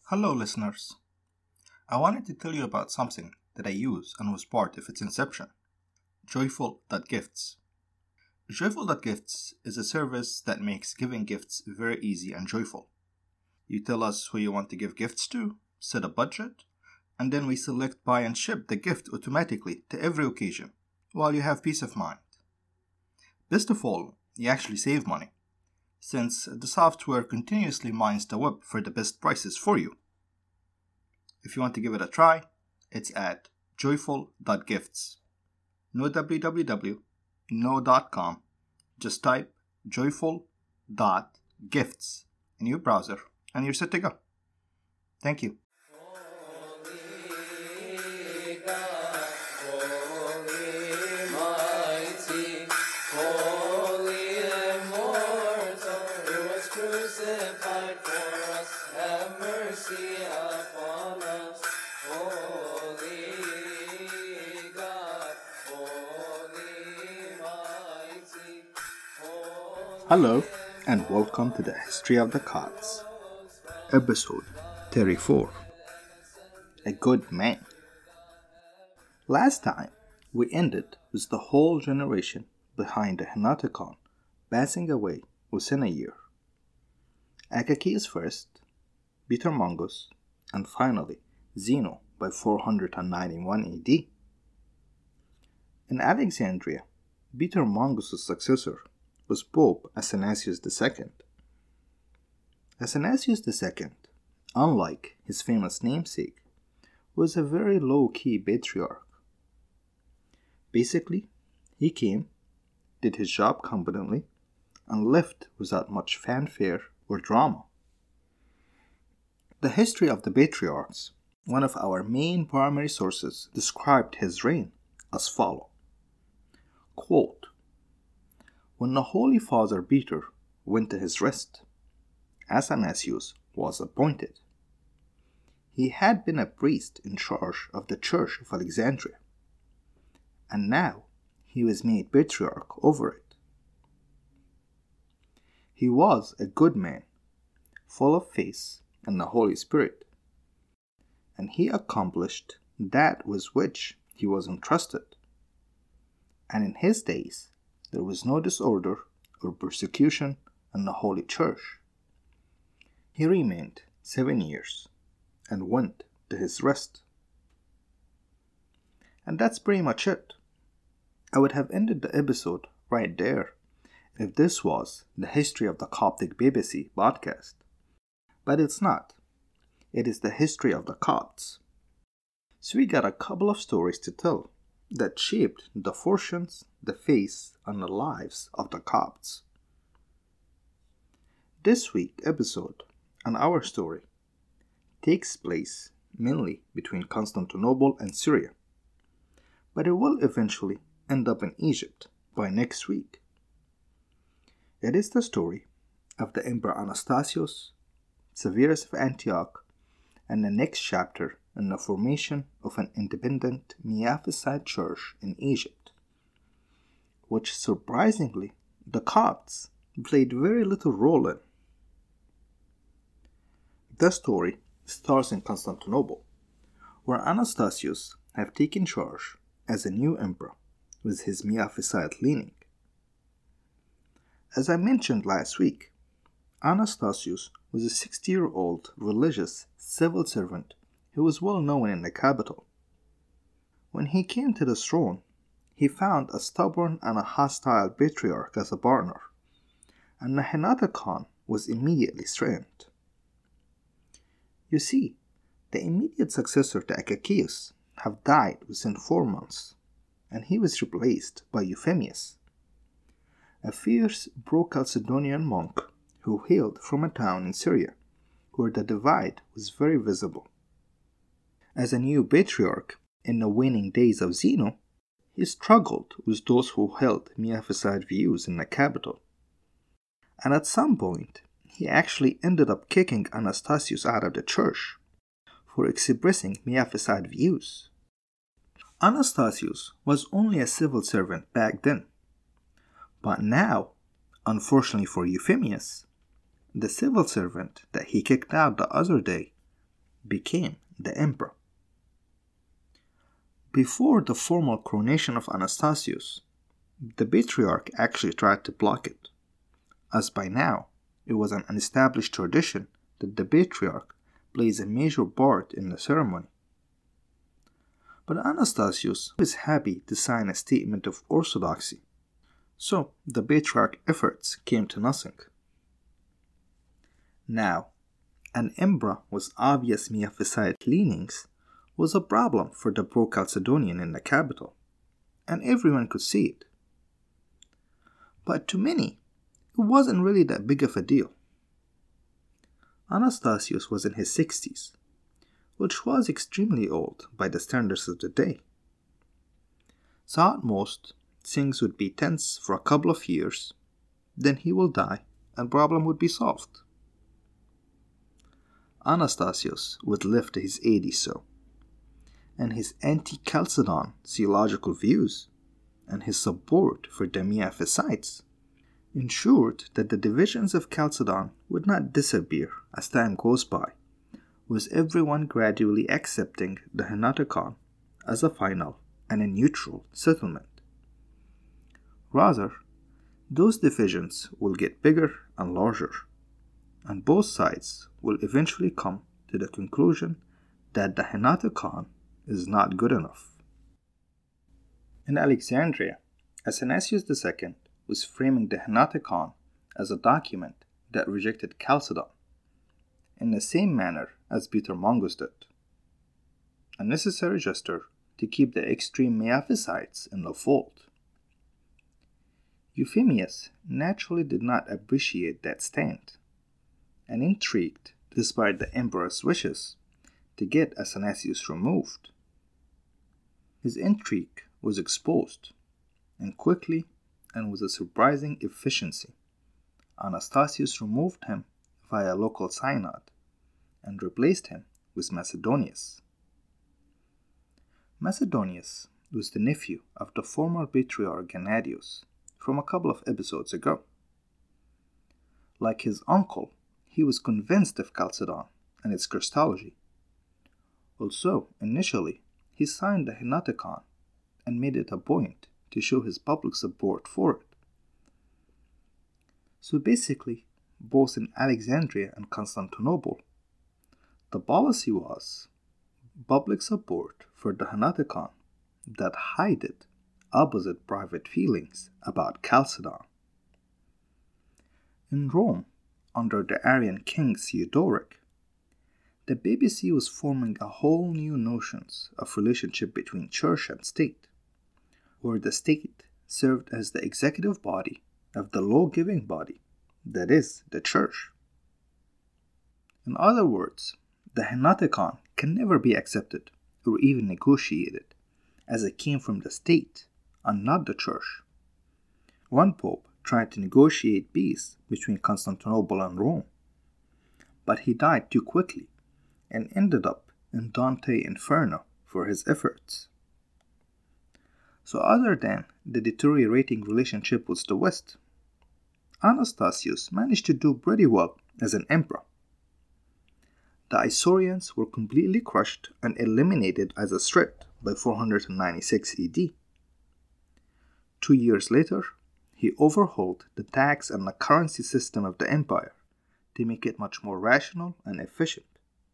Hello, listeners. I wanted to tell you about something that I use and was part of its inception Joyful.gifts. Joyful.gifts is a service that makes giving gifts very easy and joyful. You tell us who you want to give gifts to, set a budget, and then we select, buy, and ship the gift automatically to every occasion, while you have peace of mind. Best of all, you actually save money, since the software continuously mines the web for the best prices for you. If you want to give it a try, it's at joyful.gifts. No www, no .com, just type joyful.gifts in your browser and you're set to go. Thank you. Crucified for us, have mercy upon us, Holy God, Holy Mighty, Holy. Hello, and welcome to the History of the Gods, episode 34. A Good Man. Last time, we ended with the whole generation behind the Henoticon passing away within a year. Achaeus first, Peter Mongus, and finally Zeno by 491 AD. In Alexandria, Peter Mongus' successor was Pope Athanasius II. Athanasius II, unlike his famous namesake, was a very low-key patriarch. Basically, he came, did his job competently, and left without much fanfare or drama. The history of the patriarchs, one of our main primary sources, described his reign as follows. Quote, when the Holy Father Peter went to his rest, Athanasius was appointed. He had been a priest in charge of the Church of Alexandria, and now he was made patriarch over it. He was a good man, full of faith and the Holy Spirit, and he accomplished that with which he was entrusted. And in his days there was no disorder or persecution in the Holy Church. He remained 7 years and went to his rest. And that's pretty much it. I would have ended the episode right there if this was the History of the Coptic Papacy podcast. But it's not. It is the history of the Copts. So we got a couple of stories to tell that shaped the fortunes, the faith, and the lives of the Copts. This week's episode and our story takes place mainly between Constantinople and Syria, but it will eventually end up in Egypt by next week. It is the story of the Emperor Anastasius, Severus of Antioch, and the next chapter in the formation of an independent Miaphysite church in Egypt, which surprisingly the Copts played very little role in. The story starts in Constantinople, where Anastasius have taken charge as a new emperor with his Miaphysite leaning. As I mentioned last week, Anastasius was a 60-year-old religious civil servant who was well known in the capital. When he came to the throne, he found a stubborn and a hostile patriarch as a partner, and the Henoticon was immediately strengthened. You see, the immediate successor to Achaeus had died within 4 months, and he was replaced by Euphemius, a fierce pro-Chalcedonian monk who hailed from a town in Syria, where the divide was very visible. As a new patriarch in the waning days of Zeno, he struggled with those who held Miaphysite views in the capital, and at some point he actually ended up kicking Anastasius out of the church for expressing Miaphysite views. Anastasius was only a civil servant back then, but now, unfortunately for Euphemius, the civil servant that he kicked out the other day became the emperor. Before the formal coronation of Anastasius, the patriarch actually tried to block it, as by now it was an established tradition that the patriarch plays a major part in the ceremony. But Anastasius was happy to sign a statement of orthodoxy, so the patriarch's efforts came to nothing. Now, an emperor with obvious Miaphysite leanings was a problem for the pro-Chalcedonian in the capital, and everyone could see it. But to many, it wasn't really that big of a deal. Anastasius was in his 60s, which was extremely old by the standards of the day. So at most, things would be tense for a couple of years, then he will die and problem would be solved. Anastasius would live to his 80s so, and his anti-Chalcedon theological views and his support for the Miaphysites ensured that the divisions of Chalcedon would not disappear as time goes by, with everyone gradually accepting the Henoticon as a final and a neutral settlement. Rather, those divisions will get bigger and larger, and both sides will eventually come to the conclusion that the Henoticon is not good enough. In Alexandria, Athanasius II was framing the Henoticon as a document that rejected Chalcedon, in the same manner as Peter Mongus did, a necessary gesture to keep the extreme Miaphysites in the fold. Euphemius naturally did not appreciate that stand, and intrigued, despite the emperor's wishes, to get Athanasius removed. His intrigue was exposed, and quickly and with a surprising efficiency, Anastasius removed him via local synod and replaced him with Macedonius. Macedonius was the nephew of the former patriarch Gennadius from a couple of episodes ago. Like his uncle, he was convinced of Chalcedon and its Christology. Also, initially, he signed the Henoticon and made it a point to show his public support for it. So basically, both in Alexandria and Constantinople, the policy was public support for the Henoticon that hid opposite private feelings about Chalcedon. In Rome, under the Arian king Theodoric, the papacy was forming a whole new notions of relationship between church and state, where the state served as the executive body of the law-giving body, that is, the church. In other words, the Henoticon can never be accepted or even negotiated, as it came from the state and not the church. One pope tried to negotiate peace between Constantinople and Rome, but he died too quickly and ended up in Dante Inferno for his efforts. So other than the deteriorating relationship with the West, Anastasius managed to do pretty well as an emperor. The Isaurians were completely crushed and eliminated as a threat by 496 AD. 2 years later, he overhauled the tax and the currency system of the empire to make it much more rational and efficient.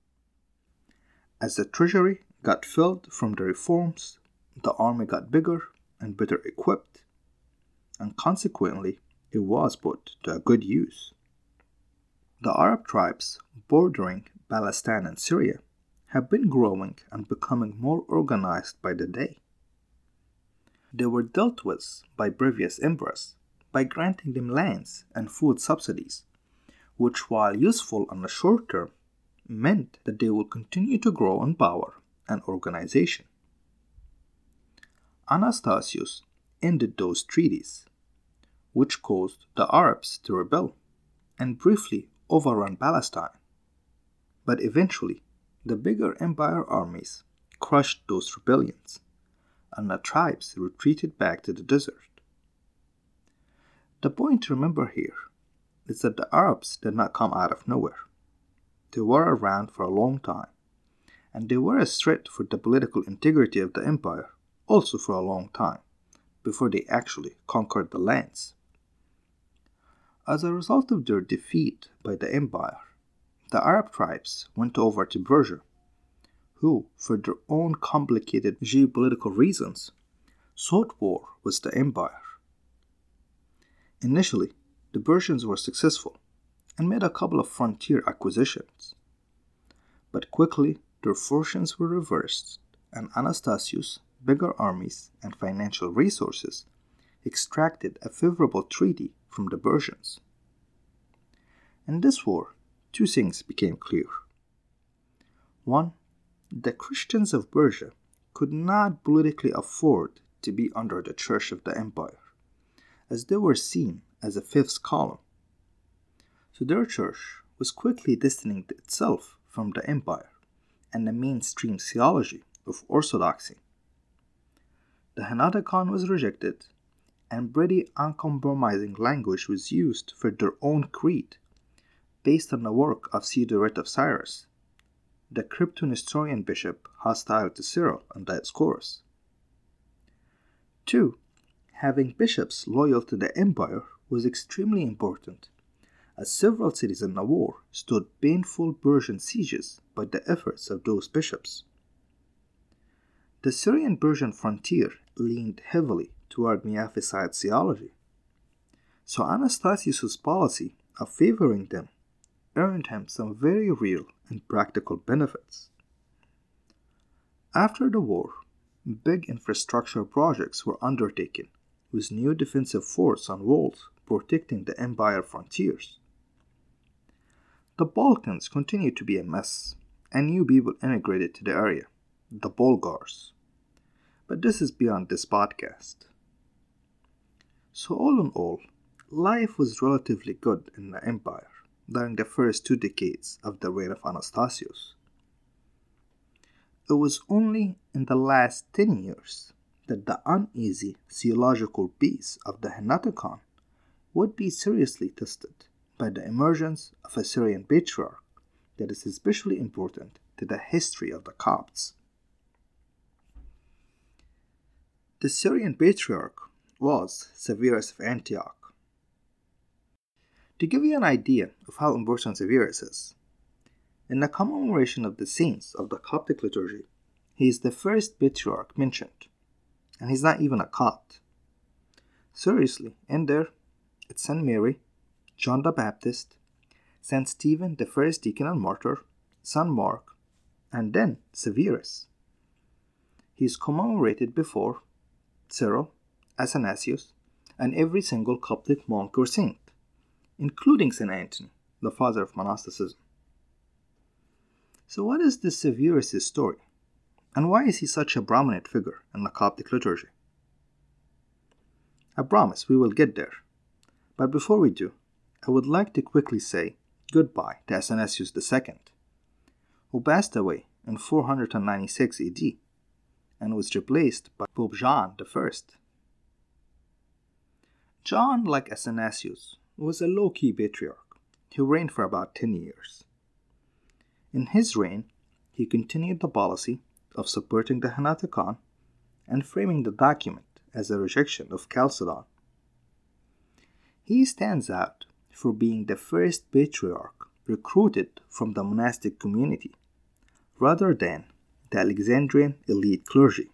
As the treasury got filled from the reforms, the army got bigger and better equipped, and consequently, it was put to a good use. The Arab tribes bordering Palestine and Syria have been growing and becoming more organized by the day. They were dealt with by previous emperors by granting them lands and food subsidies, which, while useful in the short term, meant that they would continue to grow in power and organization. Anastasius ended those treaties, which caused the Arabs to rebel and briefly overrun Palestine. But eventually, the bigger empire armies crushed those rebellions, and the tribes retreated back to the desert. The point to remember here is that the Arabs did not come out of nowhere. They were around for a long time and they were a threat for the political integrity of the empire, also for a long time, before they actually conquered the lands. As a result of their defeat by the empire, the Arab tribes went over to Persia, who, for their own complicated geopolitical reasons, sought war with the empire. Initially, the Persians were successful and made a couple of frontier acquisitions. But quickly, their fortunes were reversed, and Anastasius' bigger armies and financial resources extracted a favorable treaty from the Persians. In this war, two things became clear. One, the Christians of Persia could not politically afford to be under the Church of the Empire, as they were seen as a fifth column. So their church was quickly distancing itself from the empire and the mainstream theology of orthodoxy. The Henoticon was rejected, and pretty uncompromising language was used for their own creed, based on the work of Theodoret of Cyrus, the crypto-Nestorian bishop hostile to Cyril and Dioscorus. 2. Having bishops loyal to the empire was extremely important, as several cities in the war stood painful Persian sieges by the efforts of those bishops. The Syrian-Persian frontier leaned heavily toward Miaphysite theology, so Anastasius' policy of favoring them earned him some very real and practical benefits. After the war, big infrastructure projects were undertaken, with new defensive forts and walls protecting the empire frontiers. The Balkans continued to be a mess, and new people immigrated to the area, the Bulgars. But this is beyond this podcast. So all in all, life was relatively good in the empire during the first 2 decades of the reign of Anastasius. It was only in the last 10 years that the uneasy theological base of the Henoticon would be seriously tested by the emergence of a Syrian patriarch that is especially important to the history of the Copts. The Syrian patriarch was Severus of Antioch. To give you an idea of how important Severus is, in the commemoration of the saints of the Coptic liturgy, he is the first patriarch mentioned, and he's not even a Copt. Seriously, in there, it's St. Mary, John the Baptist, St. Stephen the first deacon and martyr, St. Mark, and then Severus. He is commemorated before Cyril, Athanasius, and every single Coptic monk or saint, including St. Anthony, the father of monasticism. So what is this Severus' story, and why is he such a prominent figure in the Coptic liturgy? I promise we will get there, but before we do, I would like to quickly say goodbye to Athanasius II, who passed away in 496 AD and was replaced by Pope John I. John, like Athanasius, was a low-key patriarch who reigned for about 10 years. In his reign, he continued the policy of supporting the Henoticon and framing the document as a rejection of Chalcedon. He stands out for being the first patriarch recruited from the monastic community, rather than the Alexandrian elite clergy.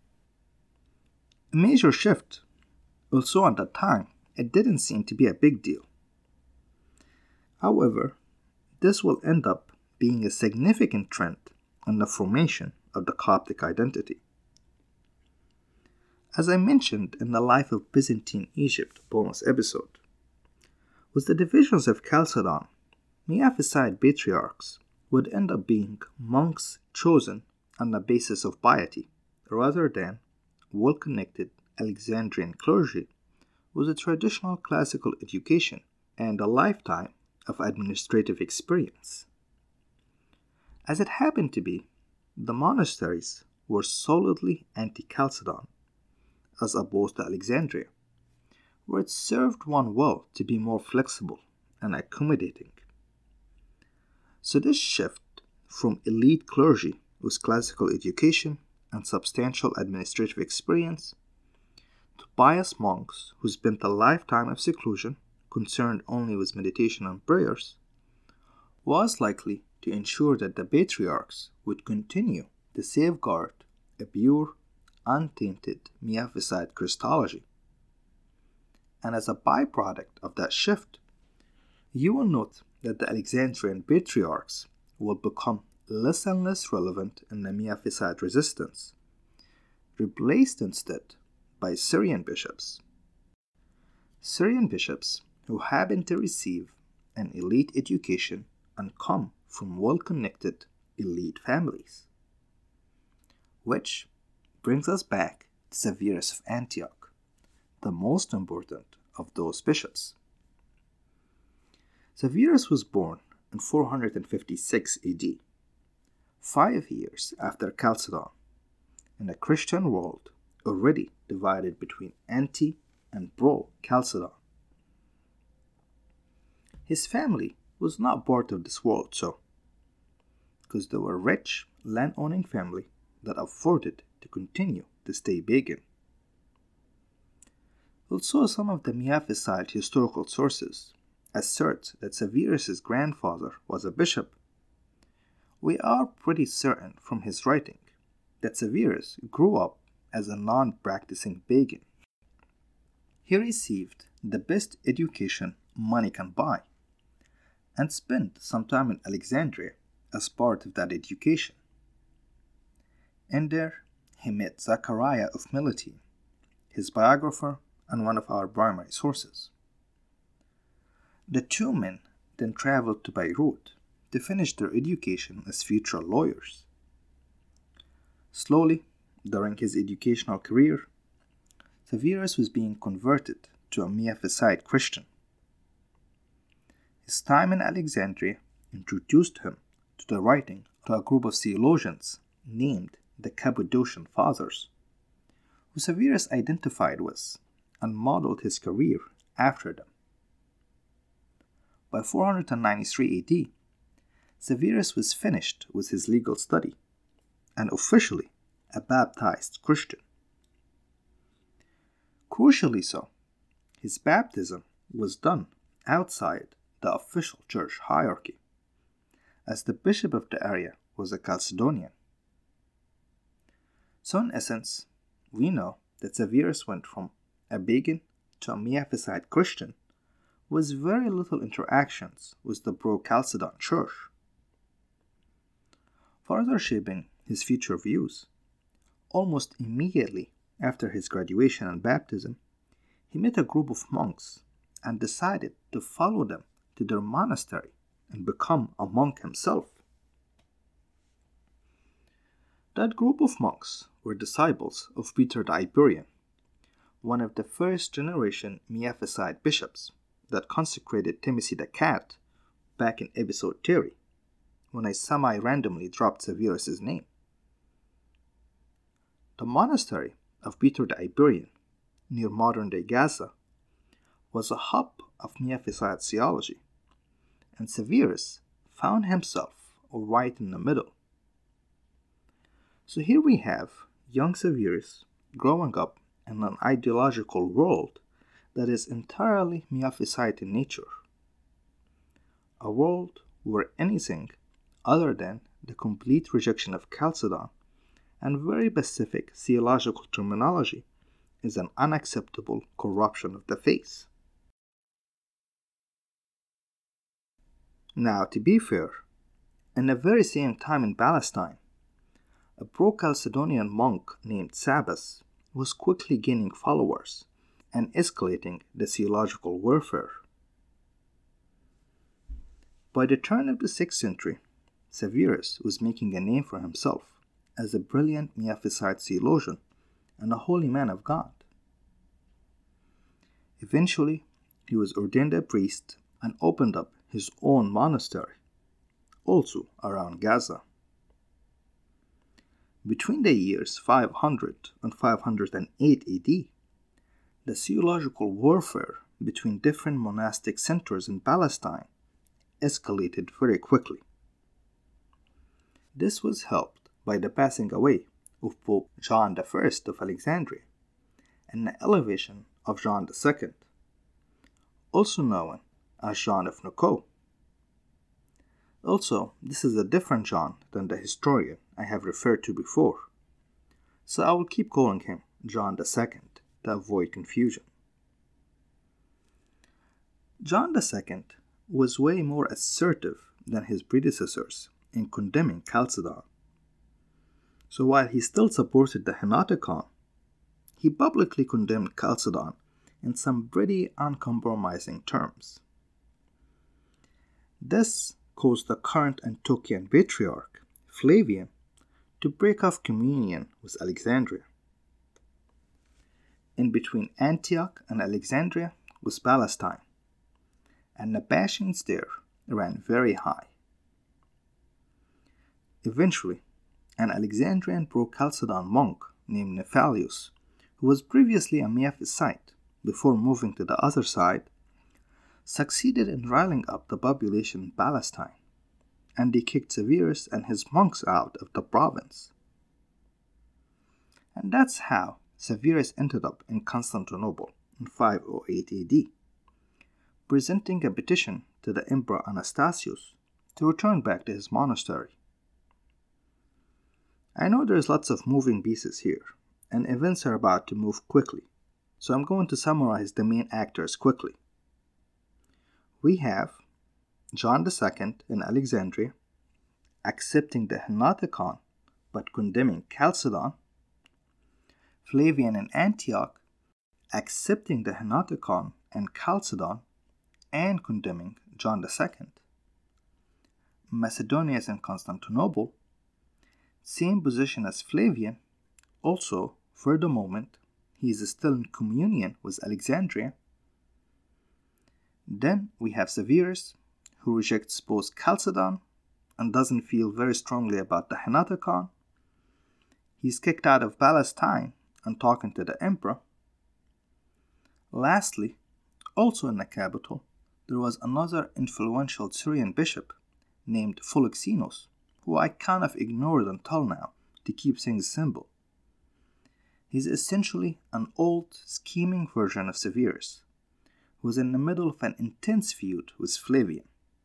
A major shift, although at that time it didn't seem to be a big deal. However, this will end up being a significant trend in the formation of the Coptic identity. As I mentioned in the Life of Byzantine Egypt bonus episode, with the divisions of Chalcedon, Miaphysite patriarchs would end up being monks chosen on the basis of piety, rather than well-connected Alexandrian clergy with a traditional classical education and a lifetime of administrative experience. As it happened to be, the monasteries were solidly anti-Chalcedon, as opposed to Alexandria, where it served one well to be more flexible and accommodating. So this shift from elite clergy with classical education and substantial administrative experience, to pious monks who spent a lifetime of seclusion concerned only with meditation and prayers, was likely to ensure that the patriarchs would continue to safeguard a pure, untainted Miaphysite Christology. And as a byproduct of that shift, you will note that the Alexandrian patriarchs will become less and less relevant in the Miaphysite resistance, replaced instead by Syrian bishops. Syrian bishops who happen to receive an elite education and come from well-connected elite families. Which brings us back to Severus of Antioch, the most important of those bishops. Severus was born in 456 AD, 5 years after Chalcedon, in a Christian world already divided between anti and pro-Chalcedon. His family was not part of this world, because they were a rich, land-owning family that afforded to continue to stay pagan. Also, some of the Miaphysite historical sources assert that Severus's grandfather was a bishop. We are pretty certain from his writing that Severus grew up as a non-practicing pagan. He received the best education money can buy and spent some time in Alexandria as part of that education. And there he met Zachariah of Miletus, his biographer and one of our primary sources. The two men then traveled to Beirut to finish their education as future lawyers. Slowly, during his educational career, Severus was being converted to a Miaphysite Christian. His time in Alexandria introduced him to the writing to a group of theologians named the Cappadocian Fathers, who Severus identified with and modeled his career after them. By 493 AD, Severus was finished with his legal study and officially a baptized Christian. Crucially so, his baptism was done outside the official church hierarchy, as the bishop of the area was a Chalcedonian. So in essence, we know that Severus went from a pagan to a Miaphysite Christian with very little interactions with the pro-Chalcedon church. Further shaping his future views, almost immediately after his graduation and baptism, he met a group of monks and decided to follow them to their monastery and become a monk himself. That group of monks were disciples of Peter the Iberian, one of the first generation Miaphysite bishops that consecrated Timothy the Cat back in episode 30, when I semi-randomly dropped Severus's name. The monastery of Peter the Iberian, near modern-day Gaza, was a hub of Miaphysite theology, and Severus found himself right in the middle. So here we have young Severus growing up in an ideological world that is entirely Miaphysite in nature, a world where anything other than the complete rejection of Chalcedon and very specific theological terminology is an unacceptable corruption of the faith. Now, to be fair, in the very same time in Palestine, a pro-Chalcedonian monk named Sabas was quickly gaining followers and escalating the theological warfare. By the turn of the 6th century, Severus was making a name for himself as a brilliant Miaphysite theologian and a holy man of God. Eventually, he was ordained a priest and opened up his own monastery, also around Gaza. Between the years 500 and 508 AD, the theological warfare between different monastic centers in Palestine escalated very quickly. This was helped by the passing away of Pope John I of Alexandria and the elevation of John II, also known as John of Nicaea. Also, this is a different John than the historian I have referred to before, so I will keep calling him John II to avoid confusion. John II was way more assertive than his predecessors in condemning Chalcedon. So while he still supported the Henoticon, he publicly condemned Chalcedon in some pretty uncompromising terms. This caused the current Antiochian patriarch, Flavian, to break off communion with Alexandria. In between Antioch and Alexandria was Palestine, and the passions there ran very high. Eventually, an Alexandrian pro-Chalcedon monk named Nephalius, who was previously a Miaphysite before moving to the other side, succeeded in riling up the population in Palestine, and he kicked Severus and his monks out of the province. And that's how Severus ended up in Constantinople in 508 AD, presenting a petition to the Emperor Anastasius to return back to his monastery. I know there's lots of moving pieces here, and events are about to move quickly, so I'm going to summarize the main actors quickly. We have John II in Alexandria accepting the Henoticon but condemning Chalcedon, Flavian in Antioch accepting the Henoticon and Chalcedon and condemning John II, Macedonius in Constantinople, same position as Flavian, also for the moment he is still in communion with Alexandria. Then we have Severus, who rejects both Chalcedon and doesn't feel very strongly about the Henoticon. He's kicked out of Palestine and talking to the emperor. Lastly, also in the capital, there was another influential Syrian bishop named Philoxenos, who I kind of ignored until now to keep things simple. He's essentially an old, scheming version of Severus, who was in the middle of an intense feud with Flavian.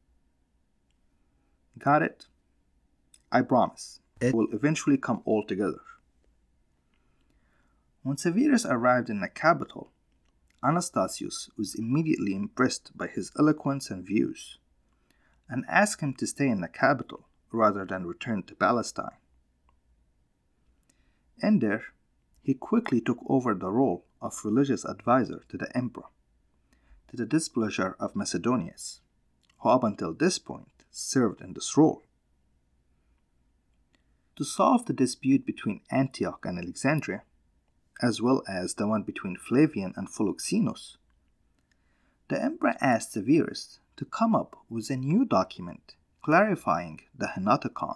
Got it? I promise, it will eventually come all together. When Severus arrived in the capital, Anastasius was immediately impressed by his eloquence and views, and asked him to stay in the capital rather than return to Palestine. In there, he quickly took over the role of religious advisor to the emperor, to the displeasure of Macedonius, who up until this point served in this role. To solve the dispute between Antioch and Alexandria, as well as the one between Flavian and Philoxenos, the emperor asked Severus to come up with a new document clarifying the Henoticon.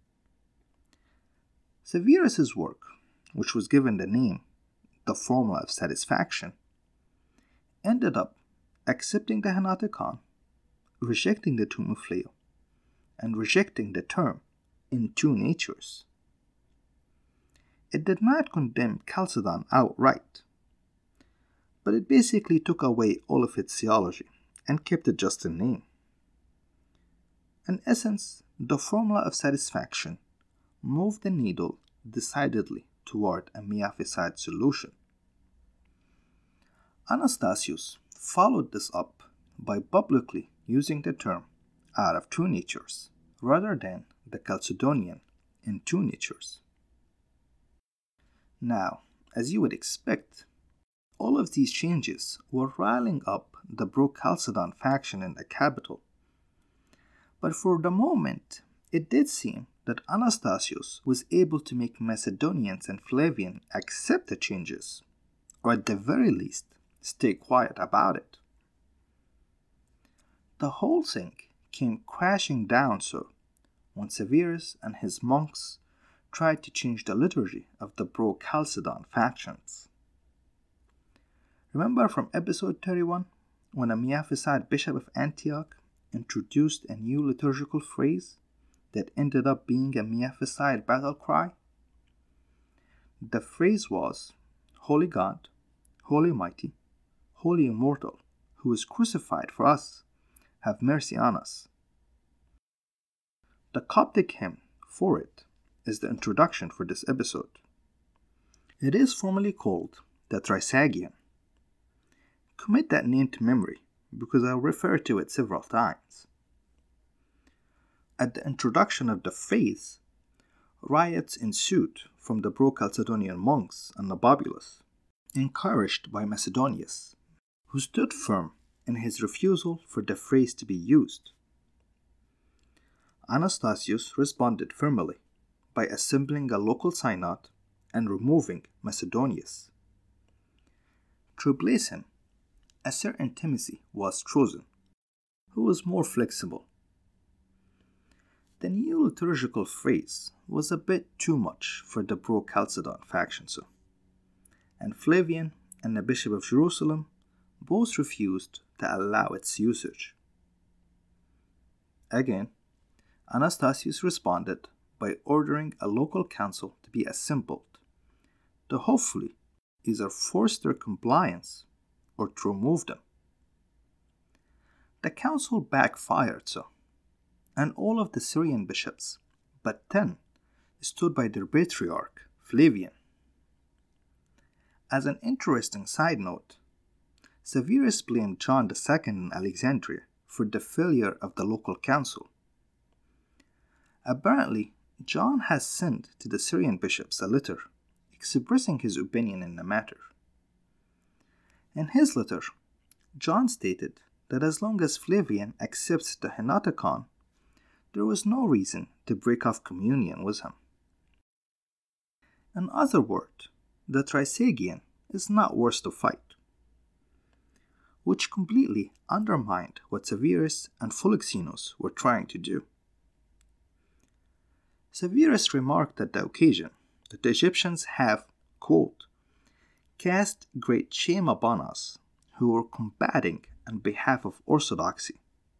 Severus's work, which was given the name The Formula of Satisfaction, ended up accepting the Henoticon, rejecting the Tomb of Leo, and rejecting the term in two natures. It did not condemn Chalcedon outright, but it basically took away all of its theology and kept it just a name. In essence, the Formula of Satisfaction moved the needle decidedly toward a Miaphysite solution. Anastasius followed this up by publicly using the term out of two natures rather than the Chalcedonian in two natures. Now, as you would expect, all of these changes were riling up the pro-Chalcedon faction in the capital. But for the moment, it did seem that Anastasius was able to make Macedonians and Flavian accept the changes, or at the very least, stay quiet about it. The whole thing came crashing down when Severus and his monks tried to change the liturgy of the pro-Chalcedon factions. Remember from episode 31, when a Miaphysite bishop of Antioch introduced a new liturgical phrase that ended up being a Miaphysite battle cry? The phrase was, Holy God, Holy Mighty, Holy Immortal, who is crucified for us, have mercy on us. The Coptic hymn for it is the introduction for this episode. It is formally called the Trisagion. Commit that name to memory because I'll refer to it several times. At the introduction of the phrase, riots ensued from the pro-Chalcedonian monks and the populace, encouraged by Macedonius, who stood firm in his refusal for the phrase to be used. Anastasius responded firmly by assembling a local synod and removing Macedonius. To replace him, a certain Timothy was chosen, who was more flexible. The new liturgical phrase was a bit too much for the pro-Chalcedon faction, and Flavian and the Bishop of Jerusalem both refused to allow its usage. Again, Anastasius responded by ordering a local council to be assembled to hopefully either force their compliance or to remove them. The council backfired, and all of the Syrian bishops, but 10, stood by their patriarch, Flavian. As an interesting side note, Severus blamed John II in Alexandria for the failure of the local council. Apparently, John has sent to the Syrian bishops a letter expressing his opinion in the matter. In his letter, John stated that as long as Flavian accepts the Henoticon, there was no reason to break off communion with him. In other words, the Trisagion is not worth the fight, which completely undermined what Severus and Philoxenus were trying to do. Severus remarked at the occasion that the Egyptians have, quote, cast great shame upon us who were combating on behalf of orthodoxy.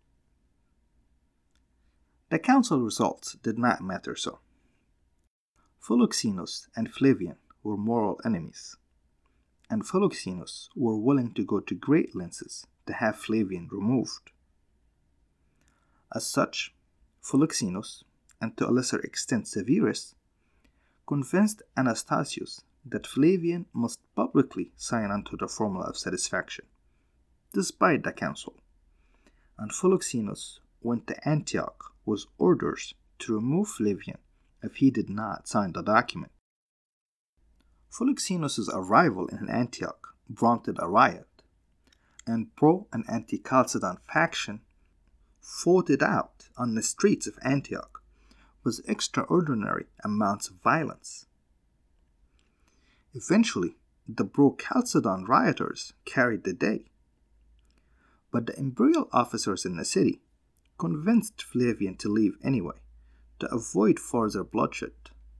The council results did not matter so. Philoxenus and Flavian were moral enemies, and Philoxenus were willing to go to great lengths to have Flavian removed. As such, Philoxenus, and to a lesser extent Severus, convinced Anastasius that Flavian must publicly sign on to the formula of satisfaction, despite the council, and Philoxenus went to Antioch with orders to remove Flavian if he did not sign the document. Philoxenus' arrival in Antioch prompted a riot, and pro- and anti-Chalcedon faction fought it out on the streets of Antioch with extraordinary amounts of violence. Eventually, the pro-Chalcedon rioters carried the day, but the imperial officers in the city convinced Flavian to leave anyway, to avoid further bloodshed.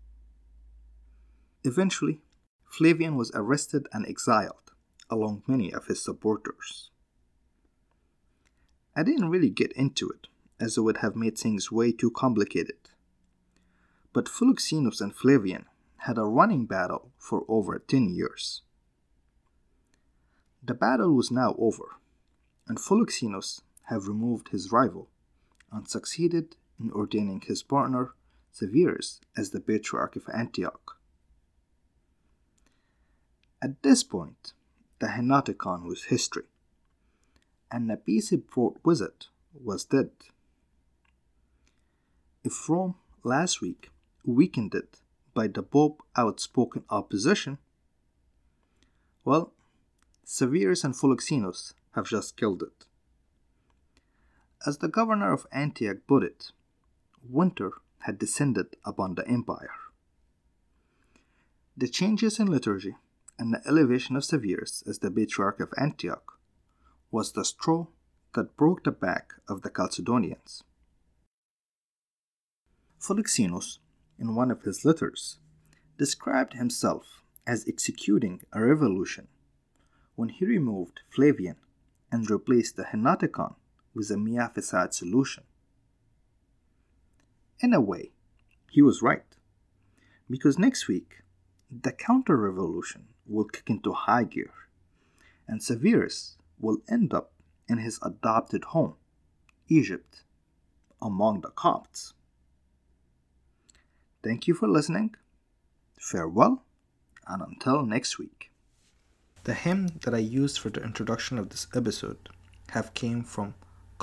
Eventually, Flavian was arrested and exiled, along many of his supporters. I didn't really get into it, as it would have made things way too complicated. But Philoxenus and Flavian had a running battle for over 10 years. The battle was now over, and Philoxenus had removed his rival and succeeded in ordaining his partner Severus as the Patriarch of Antioch. At this point, the Henoticon was history, and the peace it brought with it was dead. If Rome last week weakened it by the Pope's outspoken opposition, well, Severus and Philoxenus have just killed it. As the governor of Antioch put it, winter had descended upon the empire. The changes in liturgy and the elevation of Severus as the Patriarch of Antioch was the straw that broke the back of the Chalcedonians. Philoxenus, in one of his letters, described himself as executing a revolution when he removed Flavian and replaced the Henoticon with a Miaphysite solution. In a way, he was right. Because next week, the counter-revolution will kick into high gear, and Severus will end up in his adopted home, Egypt, among the Copts. Thank you for listening. Farewell, and until next week. The hymn that I used for the introduction of this episode have came from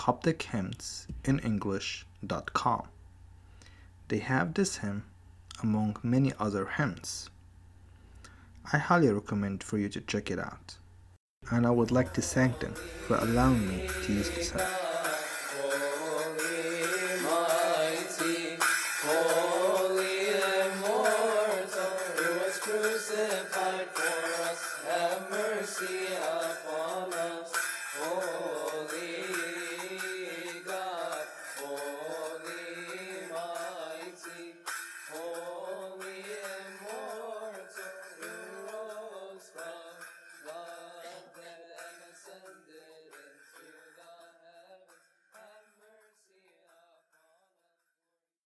CopticHymnsinEnglish.com. They have this hymn among many other hymns. I highly recommend for you to check it out, and I would like to thank them for allowing me to use this hymn.